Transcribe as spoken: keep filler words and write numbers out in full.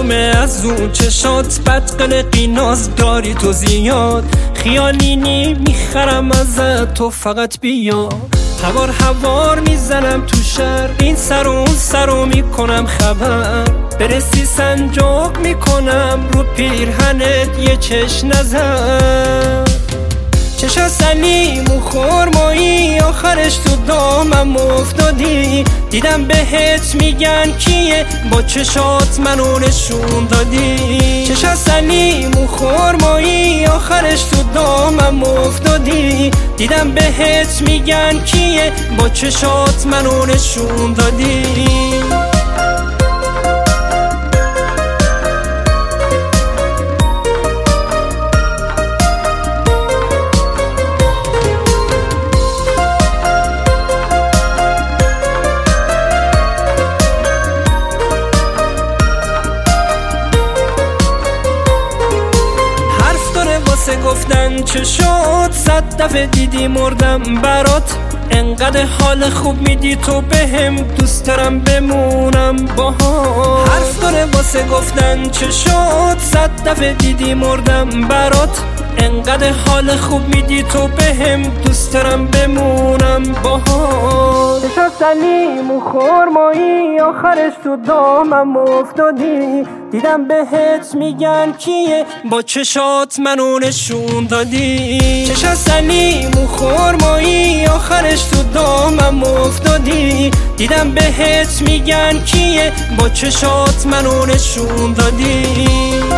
معلومه از اون چشات بدقلقی ناز داری تو زیاد، خیالینی میخرم ازت تو فقط بیا. هوار هوار میزنم تو شهر، این سر و اون سر رو میکنم خبر، برسی سنجاق میکنم رو پیرهنت یه چش نظر. چشا سلیم و خرمایی آخرش تو دامم افتادی، دیدم بهت میگن کیه با چشات منو نشون دادی. چشا سلیم و خرمایی آخرش تو دامم افتادی، دیدم بهت میگن کیه با چشات منو نشون دادی. واسه گفتن چه شد، صد دفعه دیدی مردم برات، انقدر حال خوب میدی تو بهم، دوست دارم بمونم باهات. حرف داره واسه گفتن چه شد، صد دفعه دیدی مردم برات، انقدر حال خوب میدی تو بهم، دوست دارم بمونم باهات. چشا سلیم و خرمایی آخرش تو دامم افتادی، دیدم بهت میگن کیه با چشات منو نشون دادی. چشا سلیم و خرمایی آخرش تو دامم افتادی، دیدم بهت میگن کیه با چشات منو نشون دادی.